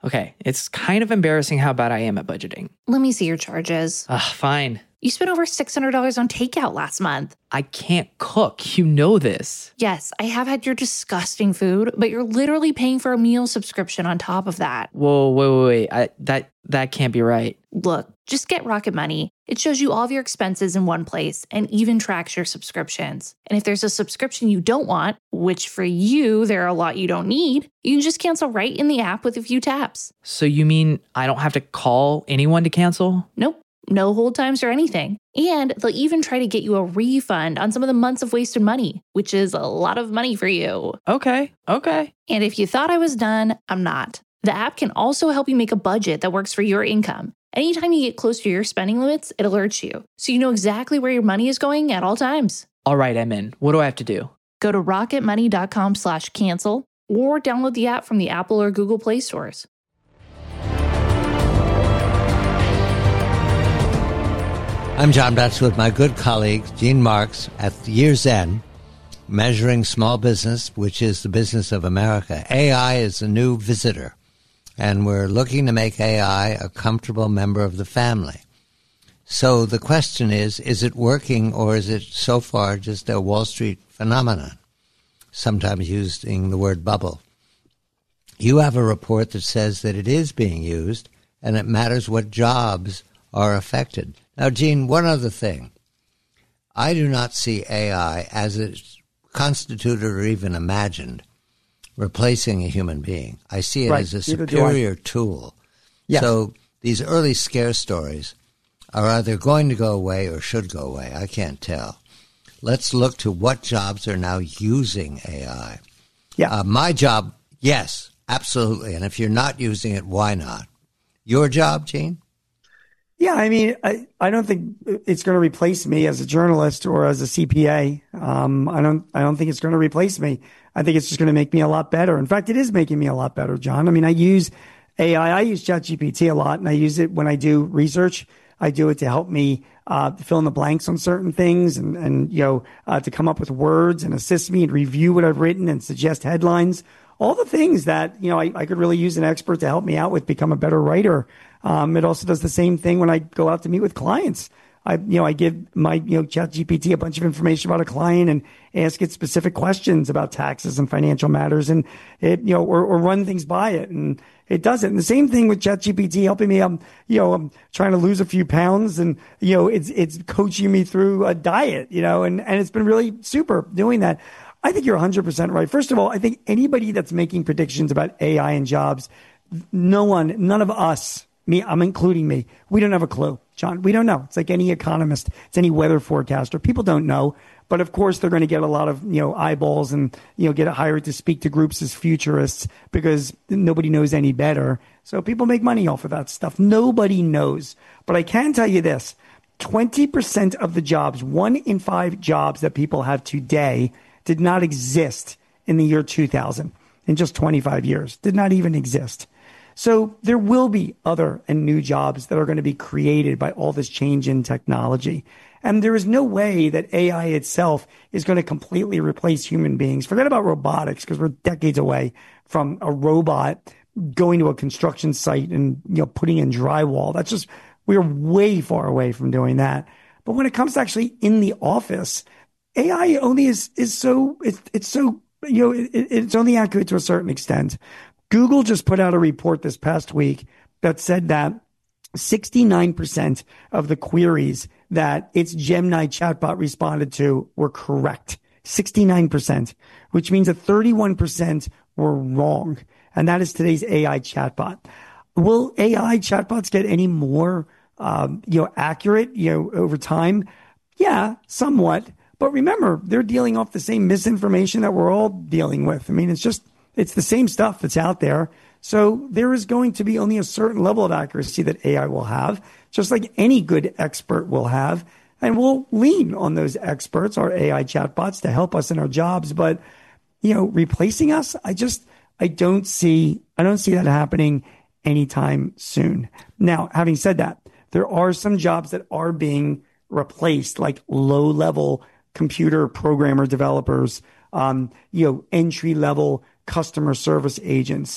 Okay, it's kind of embarrassing how bad I am at budgeting. Let me see your charges. Fine. You spent over $600 on takeout last month. I can't cook. You know this. Yes, I have had your disgusting food, but you're literally paying for a meal subscription on top of that. Whoa, wait. That can't be right. Look, just get Rocket Money. It shows you all of your expenses in one place and even tracks your subscriptions. And if there's a subscription you don't want, which for you, there are a lot you don't need, you can just cancel right in the app with a few taps. So you mean I don't have to call anyone to cancel? Nope. No hold times or anything. And they'll even try to get you a refund on some of the months of wasted money, which is a lot of money for you. Okay. And if you thought I was done, I'm not. The app can also help you make a budget that works for your income. Anytime you get close to your spending limits, it alerts you, so you know exactly where your money is going at all times. All right, I'm in. What do I have to do? Go to rocketmoney.com/cancel or download the app from the Apple or Google Play stores. I'm John Betts with my good colleague, Gene Marks, at Year's End, measuring small business, which is the business of America. AI is a new visitor, and we're looking to make AI a comfortable member of the family. So the question is it working, or is it so far just a Wall Street phenomenon, sometimes using the word bubble? You have a report that says that it is being used, and it matters what jobs are affected. Now, Gene, one other thing. I do not see AI as it's constituted or even imagined replacing a human being. I see it as a superior tool. Yes. So these early scare stories are either going to go away or should go away. I can't tell. Let's look to what jobs are now using AI. Yeah. My job, yes, absolutely. And if you're not using it, why not? Your job, Gene? Yeah, I mean, I don't think it's going to replace me as a journalist or as a CPA. I don't think it's going to replace me. I think it's just going to make me a lot better. In fact, it is making me a lot better, John. I mean, I use AI. I use ChatGPT a lot, and I use it when I do research. I do it to help me fill in the blanks on certain things, and to come up with words and assist me and review what I've written and suggest headlines. All the things that I could really use an expert to help me out with, become a better writer. It also does the same thing when I go out to meet with clients. I give my ChatGPT a bunch of information about a client and ask it specific questions about taxes and financial matters, and it or run things by it, and it does it. And the same thing with ChatGPT helping me. I'm trying to lose a few pounds, and it's coaching me through a diet. And it's been really super doing that. I think you're 100% right. First of all, I think anybody that's making predictions about AI and jobs, none of us. I'm including me. We don't have a clue, John. We don't know. It's like any economist. It's any weather forecaster. People don't know. But of course, they're going to get a lot of, eyeballs and, get hired to speak to groups as futurists because nobody knows any better. So people make money off of that stuff. Nobody knows. But I can tell you this, 20% of the jobs, 1 in 5 jobs that people have today did not exist in the year 2000. In just 25 years, did not even exist. So there will be other and new jobs that are going to be created by all this change in technology. And there is no way that AI itself is going to completely replace human beings. Forget about robotics, because we're decades away from a robot going to a construction site and, putting in drywall. We're way far away from doing that. But when it comes to actually in the office, AI only it's only accurate to a certain extent. Google just put out a report this past week that said that 69% of the queries that its Gemini chatbot responded to were correct. 69%, which means that 31% were wrong. And that is today's AI chatbot. Will AI chatbots get any more, accurate, over time? Yeah, somewhat. But remember, they're dealing off the same misinformation that we're all dealing with. I mean, it's the same stuff that's out there. So there is going to be only a certain level of accuracy that AI will have, just like any good expert will have. And we'll lean on those experts, our AI chatbots, to help us in our jobs. But, replacing us, I don't see that happening anytime soon. Now, having said that, there are some jobs that are being replaced, like low-level computer programmer developers, entry-level customer service agents.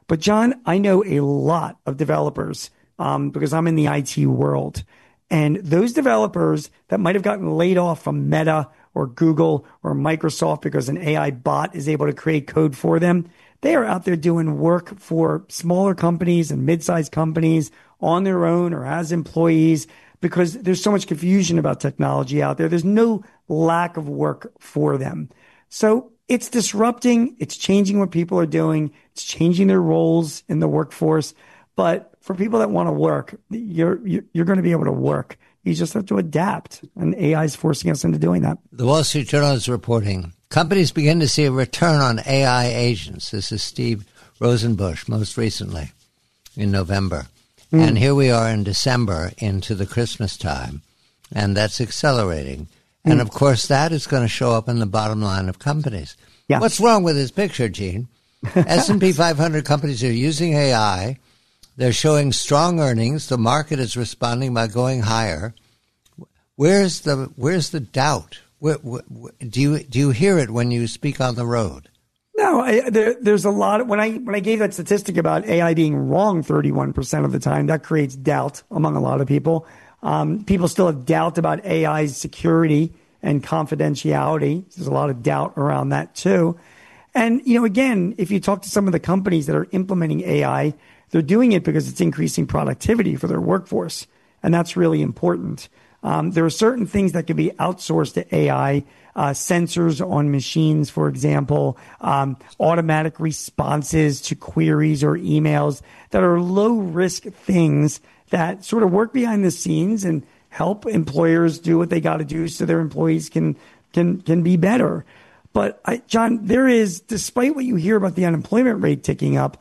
But John, I know a lot of developers because I'm in the IT world. And those developers that might have gotten laid off from Meta or Google or Microsoft because an AI bot is able to create code for them, they are out there doing work for smaller companies and mid-sized companies on their own or as employees because there's so much confusion about technology out there. There's no lack of work for them. So it's disrupting. It's changing what people are doing. It's changing their roles in the workforce. But for people that want to work, you're going to be able to work. You just have to adapt. And AI is forcing us into doing that. The Wall Street Journal is reporting companies begin to see a return on AI agents. This is Steve Rosenbusch, most recently in November. And here we are in December into the Christmas time. And that's accelerating. And, of course, that is going to show up in the bottom line of companies. Yeah. What's wrong with this picture, Gene? S&P 500 companies are using AI. They're showing strong earnings. The market is responding by going higher. Where's the doubt? Do you hear it when you speak on the road? No, there's a lot of, when I gave that statistic about AI being wrong 31% of the time, that creates doubt among a lot of people. People still have doubt about AI's security and confidentiality. There's a lot of doubt around that too. And, again, if you talk to some of the companies that are implementing AI, they're doing it because it's increasing productivity for their workforce. And that's really important. There are certain things that can be outsourced to AI, sensors on machines, for example, automatic responses to queries or emails that are low risk things that sort of work behind the scenes and help employers do what they got to do so their employees can be better. But John, there is, despite what you hear about the unemployment rate ticking up,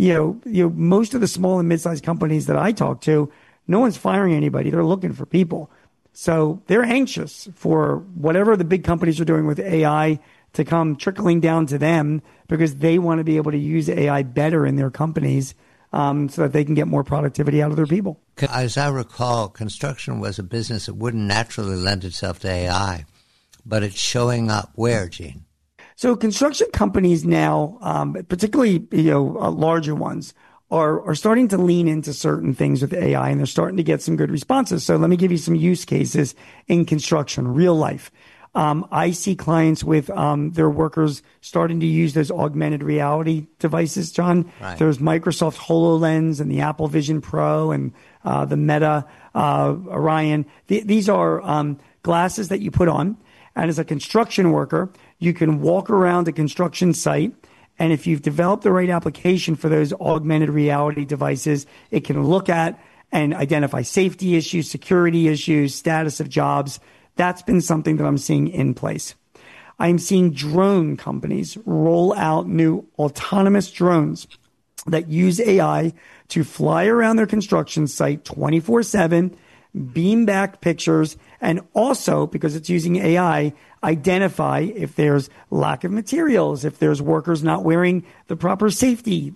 most of the small and mid-sized companies that I talk to, no one's firing anybody. They're looking for people. So they're anxious for whatever the big companies are doing with AI to come trickling down to them because they want to be able to use AI better in their companies so that they can get more productivity out of their people. As I recall, construction was a business that wouldn't naturally lend itself to AI, but it's showing up where, Gene? So construction companies now, particularly larger ones, are starting to lean into certain things with AI, and they're starting to get some good responses. So let me give you some use cases in construction, real life. I see clients with their workers starting to use those augmented reality devices, John. Right. There's Microsoft HoloLens and the Apple Vision Pro and the Meta Orion. These are glasses that you put on. And as a construction worker, you can walk around a construction site. And if you've developed the right application for those augmented reality devices, it can look at and identify safety issues, security issues, status of jobs. That's been something that I'm seeing in place. I'm seeing drone companies roll out new autonomous drones that use AI to fly around their construction site 24/7, beam back pictures, and also, because it's using AI, identify if there's lack of materials, if there's workers not wearing the proper safety,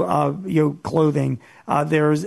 clothing. There's,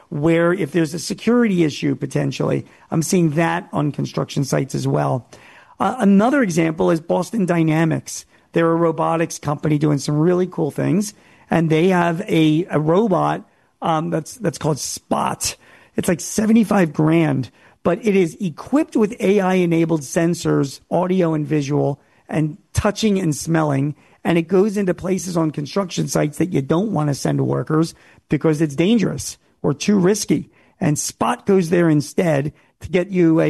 if there's a security issue potentially. I'm seeing that on construction sites as well. Another example is Boston Dynamics. They're a robotics company doing some really cool things, and they have a robot that's called Spot. It's like $75,000. But it is equipped with AI-enabled sensors, audio and visual, and touching and smelling. And it goes into places on construction sites that you don't want to send workers because it's dangerous or too risky. And Spot goes there instead to get you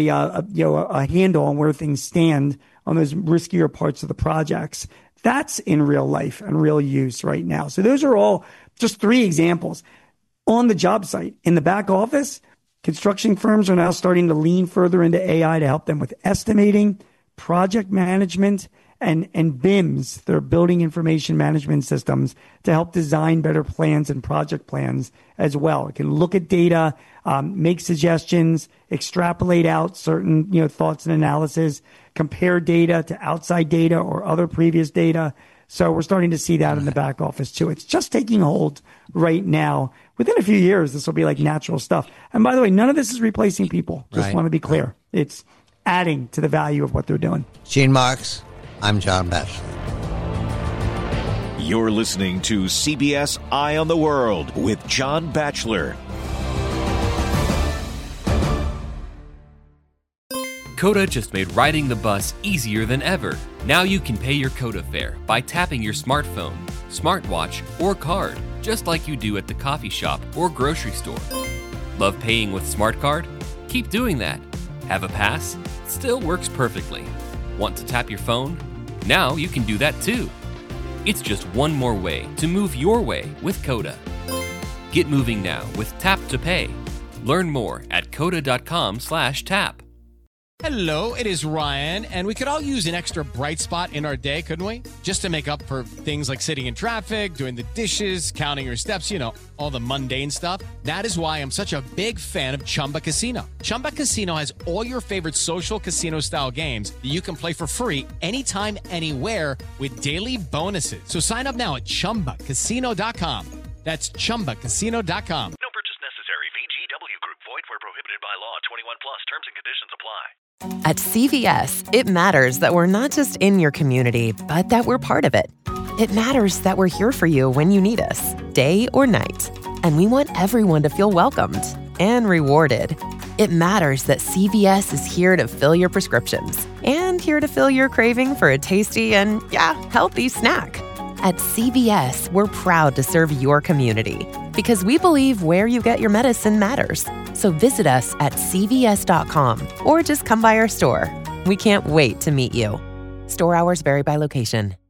a handle on where things stand on those riskier parts of the projects. That's in real life and real use right now. So those are all just three examples. On the job site, in the back office, construction firms are now starting to lean further into AI to help them with estimating, project management, and BIMs, their building information management systems, to help design better plans and project plans as well. It can look at data, make suggestions, extrapolate out certain thoughts and analysis, compare data to outside data or other previous data. So we're starting to see that in the back office too. It's just taking hold right now. Within a few years, this will be like natural stuff. And by the way, none of this is replacing people. Just want to be clear. It's adding to the value of what they're doing. Gene Marks, I'm John Batchelor. You're listening to CBS Eye on the World with John Batchelor. Coda just made riding the bus easier than ever. Now you can pay your Coda fare by tapping your smartphone, smartwatch, or card, just like you do at the coffee shop or grocery store. Love paying with Smart Card? Keep doing that. Have a pass? Still works perfectly. Want to tap your phone? Now you can do that too. It's just one more way to move your way with Coda. Get moving now with Tap to Pay. Learn more at coda.com/tap. Hello, it is Ryan, and we could all use an extra bright spot in our day, couldn't we? Just to make up for things like sitting in traffic, doing the dishes, counting your steps, you know, all the mundane stuff. That is why I'm such a big fan of Chumba Casino. Chumba Casino has all your favorite social casino-style games that you can play for free anytime, anywhere with daily bonuses. So sign up now at ChumbaCasino.com. That's ChumbaCasino.com. No purchase necessary. VGW Group. Void where prohibited by law. 21 plus. Terms and conditions apply. At CVS, it matters that we're not just in your community, but that we're part of it. It matters that we're here for you when you need us, day or night. And we want everyone to feel welcomed and rewarded. It matters that CVS is here to fill your prescriptions and here to fill your craving for a tasty and, healthy snack. At CVS, we're proud to serve your community because we believe where you get your medicine matters. So visit us at cvs.com or just come by our store. We can't wait to meet you. Store hours vary by location.